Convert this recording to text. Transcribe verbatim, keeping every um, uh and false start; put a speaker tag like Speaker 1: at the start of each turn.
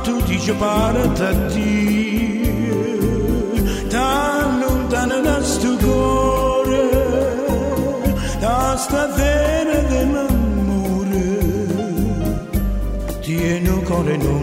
Speaker 1: tu dici pare da Dio, tan lontano da sto cuore, da sta vena dell'amore, tieni il cuore